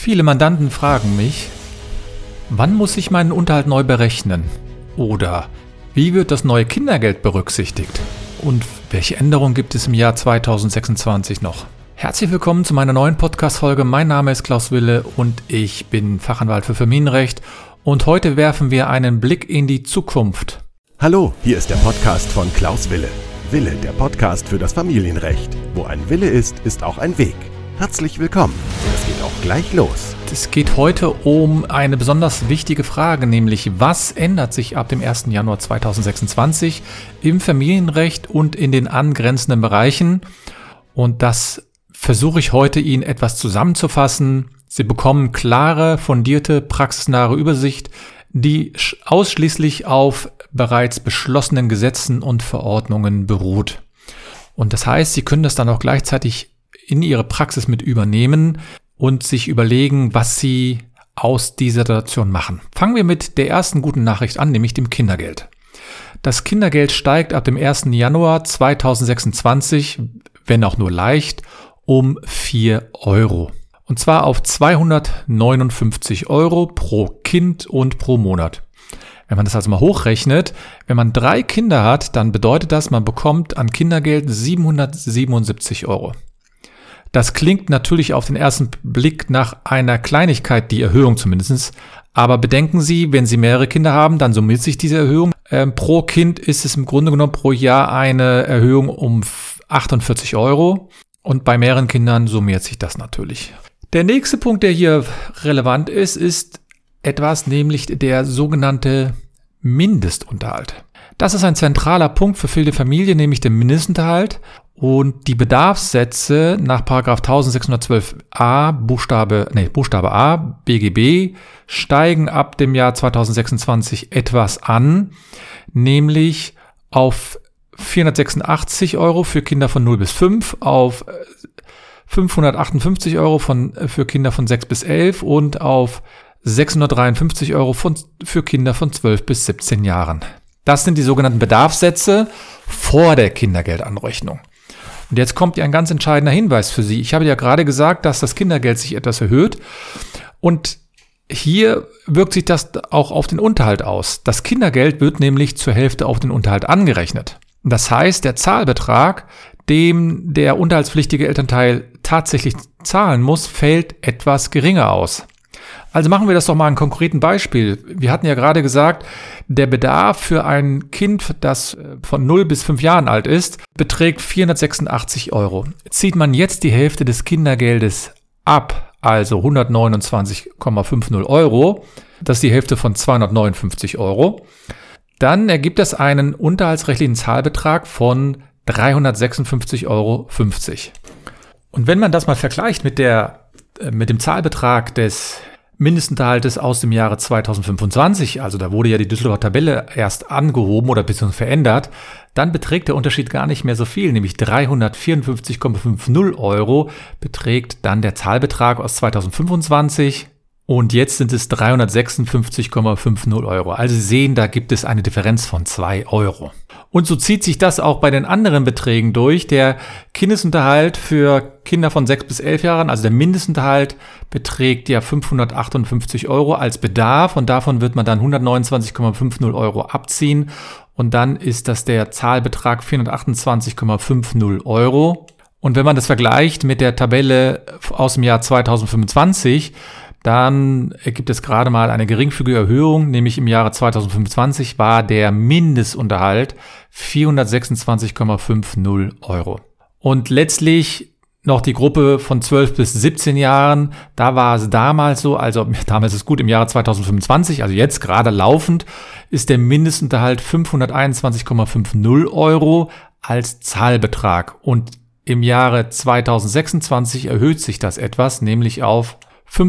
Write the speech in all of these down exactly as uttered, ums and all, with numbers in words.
Viele Mandanten fragen mich, wann muss ich meinen Unterhalt neu berechnen? Oder wie wird das neue Kindergeld berücksichtigt? Und welche Änderungen gibt es im Jahr zweitausendsechsundzwanzig noch? Herzlich willkommen zu meiner neuen Podcast-Folge. Mein Name ist Klaus Wille und ich bin Fachanwalt für Familienrecht. Und heute werfen wir einen Blick in die Zukunft. Hallo, hier ist der Podcast von Klaus Wille. Wille, der Podcast für das Familienrecht. Wo ein Wille ist, ist auch ein Weg. Herzlich willkommen. Es geht auch gleich los. Es geht heute um eine besonders wichtige Frage, nämlich was ändert sich ab dem ersten Januar zweitausendsechsundzwanzig im Familienrecht und in den angrenzenden Bereichen? Und das versuche ich heute Ihnen etwas zusammenzufassen. Sie bekommen klare, fundierte, praxisnahe Übersicht, die ausschließlich auf bereits beschlossenen Gesetzen und Verordnungen beruht. Und das heißt, Sie können das dann auch gleichzeitig in Ihre Praxis mit übernehmen und sich überlegen, was Sie aus dieser Situation machen. Fangen wir mit der ersten guten Nachricht an, nämlich dem Kindergeld. Das Kindergeld steigt ab dem ersten Januar zweitausendsechsundzwanzig, wenn auch nur leicht, um vier Euro. Und zwar auf zweihundertneunundfünfzig Euro pro Kind und pro Monat. Wenn man das also mal hochrechnet, wenn man drei Kinder hat, dann bedeutet das, man bekommt an Kindergeld siebenhundertsiebenundsiebzig Euro. Das klingt natürlich auf den ersten Blick nach einer Kleinigkeit, die Erhöhung zumindest. Aber bedenken Sie, wenn Sie mehrere Kinder haben, dann summiert sich diese Erhöhung. Ähm, pro Kind ist es im Grunde genommen pro Jahr eine Erhöhung um achtundvierzig Euro. Und bei mehreren Kindern summiert sich das natürlich. Der nächste Punkt, der hier relevant ist, ist etwas, nämlich der sogenannte Mindestunterhalt. Das ist ein zentraler Punkt für viele Familien, nämlich der Mindestunterhalt. Und die Bedarfssätze nach Paragraph eintausendsechshundertzwölf a Buchstabe, nee, Buchstabe A B G B steigen ab dem Jahr zweitausendsechsundzwanzig etwas an, nämlich auf vierhundertsechsundachtzig Euro für Kinder von null bis fünf, auf fünfhundertachtundfünfzig Euro von, für Kinder von sechs bis elf und auf sechshundertdreiundfünfzig Euro von, für Kinder von zwölf bis siebzehn Jahren. Das sind die sogenannten Bedarfssätze vor der Kindergeldanrechnung. Und jetzt kommt ja ein ganz entscheidender Hinweis für Sie. Ich habe ja gerade gesagt, dass das Kindergeld sich etwas erhöht. Und hier wirkt sich das auch auf den Unterhalt aus. Das Kindergeld wird nämlich zur Hälfte auf den Unterhalt angerechnet. Das heißt, der Zahlbetrag, dem der unterhaltspflichtige Elternteil tatsächlich zahlen muss, fällt etwas geringer aus. Also machen wir das doch mal an einem konkreten Beispiel. Wir hatten ja gerade gesagt, der Bedarf für ein Kind, das von null bis fünf Jahren alt ist, beträgt vierhundertsechsundachtzig Euro. Zieht man jetzt die Hälfte des Kindergeldes ab, also hundertneunundzwanzig Komma fünfzig Euro, das ist die Hälfte von zweihundertneunundfünfzig Euro, dann ergibt das einen unterhaltsrechtlichen Zahlbetrag von dreihundertsechsundfünfzig Euro fünfzig. Und wenn man das mal vergleicht mit der, mit dem Zahlbetrag des Mindestunterhaltes aus dem Jahre zweitausendfünfundzwanzig, also da wurde ja die Düsseldorfer Tabelle erst angehoben oder beziehungsweise verändert, dann beträgt der Unterschied gar nicht mehr so viel, nämlich dreihundertvierundfünfzig Komma fünfzig Euro beträgt dann der Zahlbetrag aus zweitausendfünfundzwanzig und jetzt sind es dreihundertsechsundfünfzig Komma fünfzig Euro. Also Sie sehen, da gibt es eine Differenz von zwei Euro. Und so zieht sich das auch bei den anderen Beträgen durch. Der Kindesunterhalt für Kinder von sechs bis elf Jahren, also der Mindestunterhalt, beträgt ja fünfhundertachtundfünfzig Euro als Bedarf und davon wird man dann hundertneunundzwanzig Komma fünfzig Euro abziehen und dann ist das der Zahlbetrag vierhundertachtundzwanzig Komma fünfzig Euro. Und wenn man das vergleicht mit der Tabelle aus dem Jahr zweitausendfünfundzwanzig, dann ergibt es gerade mal eine geringfügige Erhöhung, nämlich im Jahre zweitausendfünfundzwanzig war der Mindestunterhalt vierhundertsechsundzwanzig Komma fünfzig Euro. Und letztlich noch die Gruppe von zwölf bis siebzehn Jahren, da war es damals so, also damals ist gut, im Jahre zweitausendfünfundzwanzig, also jetzt gerade laufend, ist der Mindestunterhalt fünfhunderteinundzwanzig Komma fünfzig Euro als Zahlbetrag. Und im Jahre zweitausendsechsundzwanzig erhöht sich das etwas, nämlich auf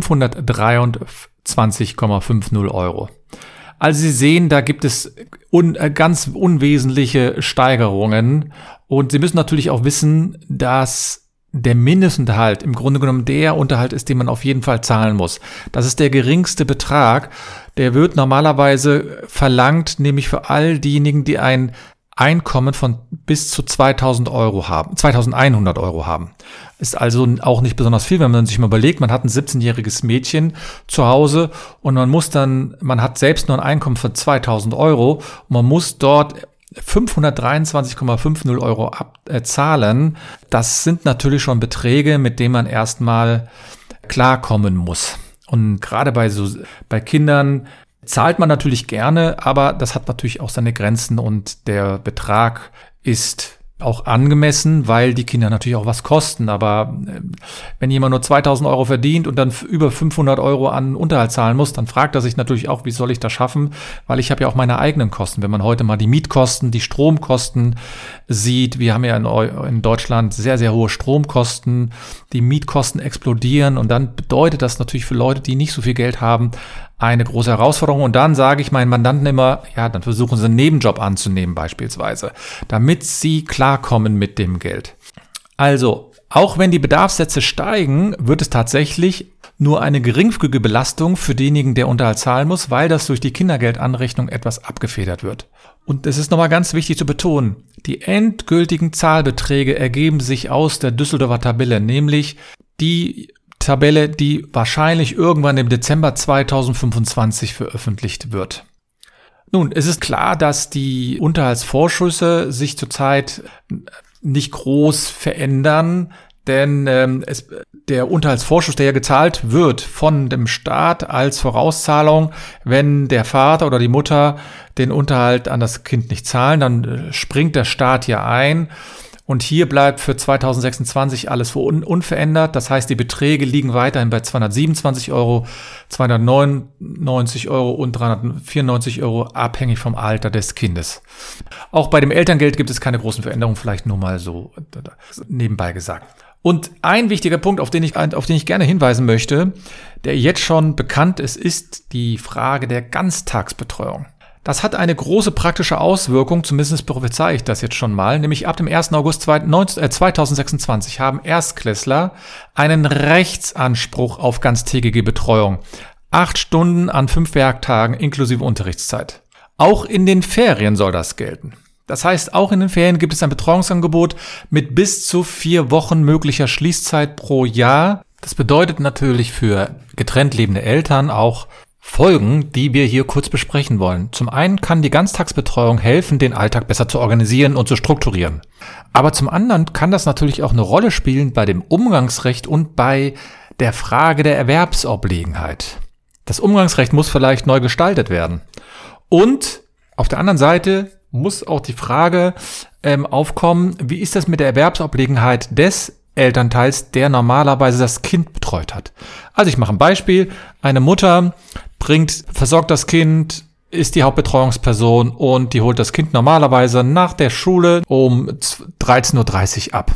fünfhundertdreiundzwanzig Komma fünfzig Euro. Also Sie sehen, da gibt es un, ganz unwesentliche Steigerungen und Sie müssen natürlich auch wissen, dass der Mindestunterhalt im Grunde genommen der Unterhalt ist, den man auf jeden Fall zahlen muss. Das ist der geringste Betrag, der wird normalerweise verlangt, nämlich für all diejenigen, die ein Einkommen von bis zu zweitausend Euro haben, zweitausendeinhundert Euro haben. Ist also auch nicht besonders viel, wenn man sich mal überlegt, man hat ein siebzehnjähriges Mädchen zu Hause und man muss dann, man hat selbst nur ein Einkommen von zweitausend Euro und man muss dort fünfhundertdreiundzwanzig Komma fünfzig Euro abzahlen. Äh, das sind natürlich schon Beträge, mit denen man erstmal klarkommen muss. Und gerade bei so, bei Kindern zahlt man natürlich gerne, aber das hat natürlich auch seine Grenzen und der Betrag ist auch angemessen, weil die Kinder natürlich auch was kosten. Aber wenn jemand nur zweitausend Euro verdient und dann über fünfhundert Euro an Unterhalt zahlen muss, dann fragt er sich natürlich auch, wie soll ich das schaffen? Weil ich habe ja auch meine eigenen Kosten. Wenn man heute mal die Mietkosten, die Stromkosten sieht, wir haben ja in, in Deutschland sehr, sehr hohe Stromkosten, die Mietkosten explodieren und dann bedeutet das natürlich für Leute, die nicht so viel Geld haben, eine große Herausforderung. Und dann sage ich meinen Mandanten immer, ja, dann versuchen sie einen Nebenjob anzunehmen beispielsweise, damit sie klarkommen mit dem Geld. Also, auch wenn die Bedarfssätze steigen, wird es tatsächlich nur eine geringfügige Belastung für denjenigen, der Unterhalt zahlen muss, weil das durch die Kindergeldanrechnung etwas abgefedert wird. Und es ist nochmal ganz wichtig zu betonen, die endgültigen Zahlbeträge ergeben sich aus der Düsseldorfer Tabelle, nämlich die Tabelle, die wahrscheinlich irgendwann im Dezember zweitausendfünfundzwanzig veröffentlicht wird. Nun, es ist klar, dass die Unterhaltsvorschüsse sich zurzeit nicht groß verändern, denn ähm, es, der Unterhaltsvorschuss, der ja gezahlt wird von dem Staat als Vorauszahlung, wenn der Vater oder die Mutter den Unterhalt an das Kind nicht zahlen, dann äh, springt der Staat hier ein. Und hier bleibt für zweitausendsechsundzwanzig alles un- unverändert. Das heißt, die Beträge liegen weiterhin bei zweihundertsiebenundzwanzig Euro, zweihundertneunundneunzig Euro und dreihundertvierundneunzig Euro, abhängig vom Alter des Kindes. Auch bei dem Elterngeld gibt es keine großen Veränderungen, vielleicht nur mal so nebenbei gesagt. Und ein wichtiger Punkt, auf den ich, auf den ich gerne hinweisen möchte, der jetzt schon bekannt ist, ist die Frage der Ganztagsbetreuung. Das hat eine große praktische Auswirkung, zumindest prophezei ich das jetzt schon mal, nämlich ab dem ersten August zweitausendsechsundzwanzig haben Erstklässler einen Rechtsanspruch auf ganztägige Betreuung. Acht Stunden an fünf Werktagen inklusive Unterrichtszeit. Auch in den Ferien soll das gelten. Das heißt, auch in den Ferien gibt es ein Betreuungsangebot mit bis zu vier Wochen möglicher Schließzeit pro Jahr. Das bedeutet natürlich für getrennt lebende Eltern auch Folgen, die wir hier kurz besprechen wollen. Zum einen kann die Ganztagsbetreuung helfen, den Alltag besser zu organisieren und zu strukturieren. Aber zum anderen kann das natürlich auch eine Rolle spielen bei dem Umgangsrecht und bei der Frage der Erwerbsobliegenheit. Das Umgangsrecht muss vielleicht neu gestaltet werden. Und auf der anderen Seite muss auch die Frage ähm, aufkommen, wie ist das mit der Erwerbsobliegenheit des Elternteils, der normalerweise das Kind betreut hat. Also ich mache ein Beispiel. Eine Mutter bringt, versorgt das Kind, ist die Hauptbetreuungsperson und die holt das Kind normalerweise nach der Schule um dreizehn Uhr dreißig ab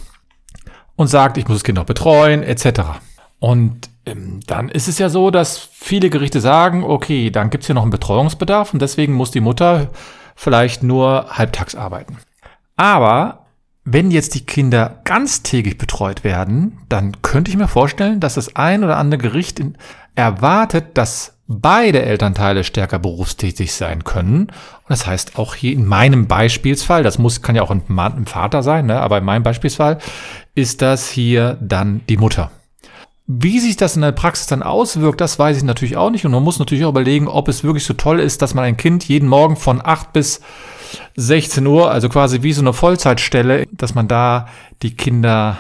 und sagt, ich muss das Kind noch betreuen, et cetera. Und ähm, dann ist es ja so, dass viele Gerichte sagen, okay, dann gibt's hier noch einen Betreuungsbedarf und deswegen muss die Mutter vielleicht nur halbtags arbeiten. Aber wenn jetzt die Kinder ganztägig betreut werden, dann könnte ich mir vorstellen, dass das ein oder andere Gericht in, erwartet, dass beide Elternteile stärker berufstätig sein können. Und das heißt auch hier in meinem Beispielsfall, das muss kann ja auch ein Mann, ein Vater sein, ne? Aber in meinem Beispielsfall ist das hier dann die Mutter. Wie sich das in der Praxis dann auswirkt, das weiß ich natürlich auch nicht. Und man muss natürlich auch überlegen, ob es wirklich so toll ist, dass man ein Kind jeden Morgen von acht bis sechzehn Uhr, also quasi wie so eine Vollzeitstelle, dass man da die Kinder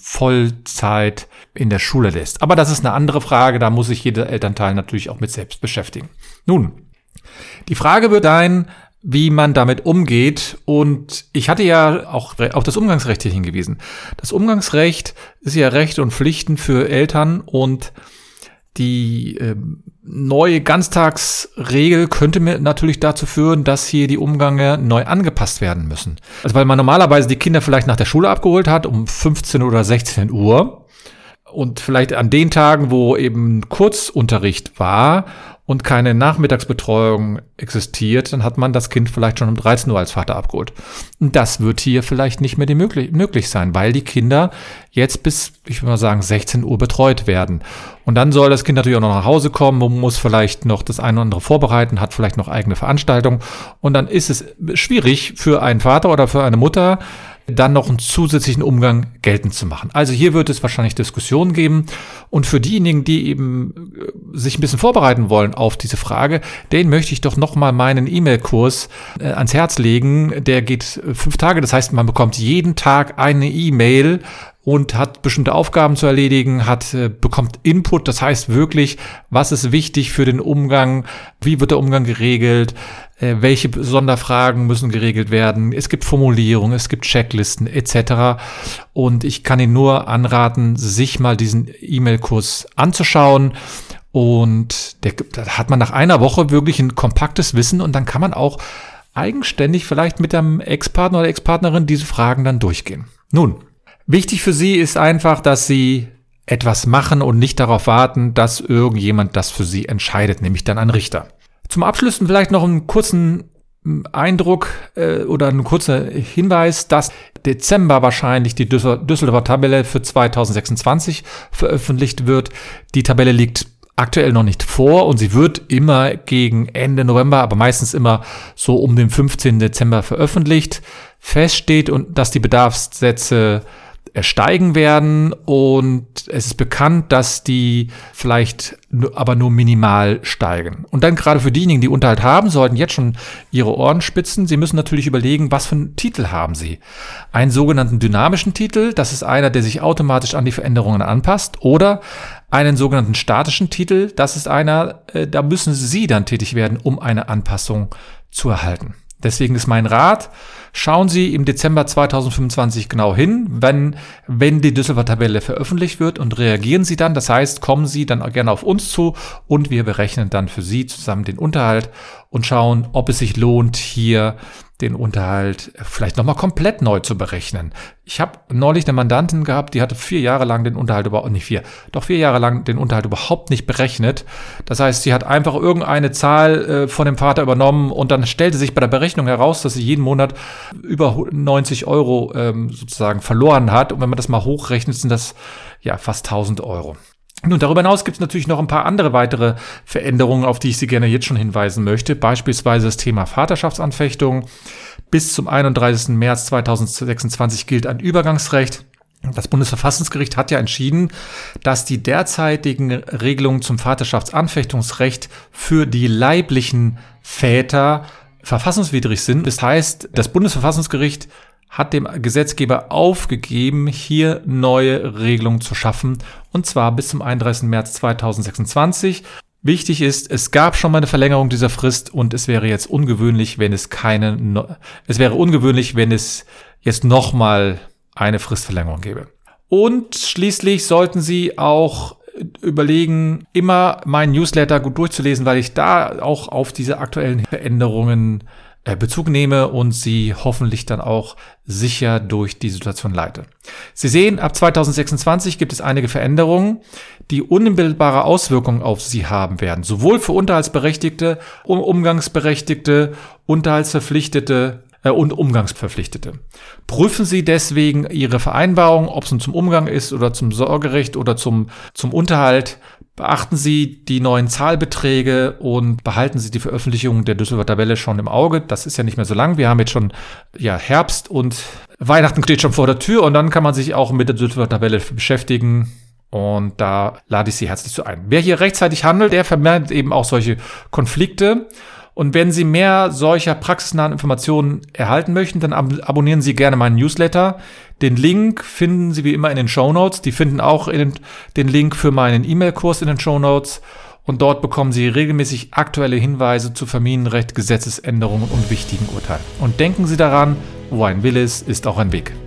Vollzeit in der Schule lässt. Aber das ist eine andere Frage, da muss sich jeder Elternteil natürlich auch mit selbst beschäftigen. Nun, die Frage wird sein, wie man damit umgeht. Und ich hatte ja auch auf das Umgangsrecht hier hingewiesen. Das Umgangsrecht ist ja Rechte und Pflichten für Eltern und die äh, neue Ganztagsregel könnte mir natürlich dazu führen, dass hier die Umgänge neu angepasst werden müssen. Also weil man normalerweise die Kinder vielleicht nach der Schule abgeholt hat um fünfzehn oder sechzehn Uhr Und vielleicht an den Tagen, wo eben Kurzunterricht war und keine Nachmittagsbetreuung existiert, dann hat man das Kind vielleicht schon um dreizehn Uhr als Vater abgeholt. Und das wird hier vielleicht nicht mehr die möglich, möglich sein, weil die Kinder jetzt bis, ich würde mal sagen, sechzehn Uhr betreut werden. Und dann soll das Kind natürlich auch noch nach Hause kommen, man muss vielleicht noch das eine oder andere vorbereiten, hat vielleicht noch eigene Veranstaltungen. Und dann ist es schwierig für einen Vater oder für eine Mutter, dann noch einen zusätzlichen Umgang geltend zu machen. Also hier wird es wahrscheinlich Diskussionen geben. Und für diejenigen, die eben sich ein bisschen vorbereiten wollen auf diese Frage, denen möchte ich doch nochmal meinen E-Mail-Kurs äh, ans Herz legen. Der geht fünf Tage. Das heißt, man bekommt jeden Tag eine E-Mail und hat bestimmte Aufgaben zu erledigen, hat äh, bekommt Input, das heißt wirklich, was ist wichtig für den Umgang, wie wird der Umgang geregelt, äh, welche Sonderfragen müssen geregelt werden, es gibt Formulierungen, es gibt Checklisten et cetera. Und ich kann Ihnen nur anraten, sich mal diesen E-Mail-Kurs anzuschauen. Und der, da hat man nach einer Woche wirklich ein kompaktes Wissen und dann kann man auch eigenständig vielleicht mit einem Ex-Partner oder Ex-Partnerin diese Fragen dann durchgehen. Nun, wichtig für Sie ist einfach, dass Sie etwas machen und nicht darauf warten, dass irgendjemand das für Sie entscheidet, nämlich dann ein Richter. Zum Abschluss vielleicht noch einen kurzen Eindruck äh, oder ein kurzer Hinweis, dass Dezember wahrscheinlich die Düsseldorfer Tabelle für zweitausendsechsundzwanzig veröffentlicht wird. Die Tabelle liegt aktuell noch nicht vor und sie wird immer gegen Ende November, aber meistens immer so um den fünfzehnten Dezember veröffentlicht. Fest steht, und dass die Bedarfssätze steigen werden und es ist bekannt, dass die vielleicht aber nur minimal steigen. Und dann gerade für diejenigen, die Unterhalt haben, sollten jetzt schon ihre Ohren spitzen. Sie müssen natürlich überlegen, was für einen Titel haben Sie. Einen sogenannten dynamischen Titel, das ist einer, der sich automatisch an die Veränderungen anpasst, oder einen sogenannten statischen Titel, das ist einer, da müssen Sie dann tätig werden, um eine Anpassung zu erhalten. Deswegen ist mein Rat, schauen Sie im Dezember zweitausendfünfundzwanzig genau hin, wenn, wenn die Düsseldorfer Tabelle veröffentlicht wird, und reagieren Sie dann. Das heißt, kommen Sie dann gerne auf uns zu und wir berechnen dann für Sie zusammen den Unterhalt und schauen, ob es sich lohnt, hier den Unterhalt vielleicht nochmal komplett neu zu berechnen. Ich habe neulich eine Mandantin gehabt, die hatte vier Jahre lang den Unterhalt überhaupt nicht vier, doch vier Jahre lang den Unterhalt überhaupt nicht berechnet. Das heißt, sie hat einfach irgendeine Zahl äh, von dem Vater übernommen und dann stellte sich bei der Berechnung heraus, dass sie jeden Monat über neunzig Euro ähm, sozusagen verloren hat. Und wenn man das mal hochrechnet, sind das ja fast tausend Euro. Nun, darüber hinaus gibt es natürlich noch ein paar andere weitere Veränderungen, auf die ich Sie gerne jetzt schon hinweisen möchte. Beispielsweise das Thema Vaterschaftsanfechtung. Bis zum einunddreißigsten März zweitausendsechsundzwanzig gilt ein Übergangsrecht. Das Bundesverfassungsgericht hat ja entschieden, dass die derzeitigen Regelungen zum Vaterschaftsanfechtungsrecht für die leiblichen Väter verfassungswidrig sind. Das heißt, das Bundesverfassungsgericht hat dem Gesetzgeber aufgegeben, hier neue Regelungen zu schaffen, und zwar bis zum einunddreißigsten März zweitausendsechsundzwanzig. Wichtig ist, es gab schon mal eine Verlängerung dieser Frist und es wäre jetzt ungewöhnlich, wenn es keine, es wäre ungewöhnlich, wenn es jetzt nochmal eine Fristverlängerung gäbe. Und schließlich sollten Sie auch überlegen, immer meinen Newsletter gut durchzulesen, weil ich da auch auf diese aktuellen Veränderungen Bezug nehme und Sie hoffentlich dann auch sicher durch die Situation leite. Sie sehen, ab zweitausendsechsundzwanzig gibt es einige Veränderungen, die unmittelbare Auswirkungen auf Sie haben werden, sowohl für Unterhaltsberechtigte, Umgangsberechtigte, Unterhaltsverpflichtete äh, und Umgangsverpflichtete. Prüfen Sie deswegen Ihre Vereinbarung, ob es nun zum Umgang ist oder zum Sorgerecht oder zum, zum Unterhalt. Beachten Sie die neuen Zahlbeträge und behalten Sie die Veröffentlichung der Düsseldorfer Tabelle schon im Auge. Das ist ja nicht mehr so lang. Wir haben jetzt schon ja, Herbst und Weihnachten steht schon vor der Tür und dann kann man sich auch mit der Düsseldorfer Tabelle beschäftigen. Und da lade ich Sie herzlich zu ein. Wer hier rechtzeitig handelt, der vermeidet eben auch solche Konflikte. Und wenn Sie mehr solcher praxisnahen Informationen erhalten möchten, dann ab- abonnieren Sie gerne meinen Newsletter. Den Link finden Sie wie immer in den Shownotes. Die finden auch in den, den Link für meinen E-Mail-Kurs in den Shownotes. Und dort bekommen Sie regelmäßig aktuelle Hinweise zu Familienrecht, Gesetzesänderungen und wichtigen Urteilen. Und denken Sie daran, wo ein Wille ist, ist auch ein Weg.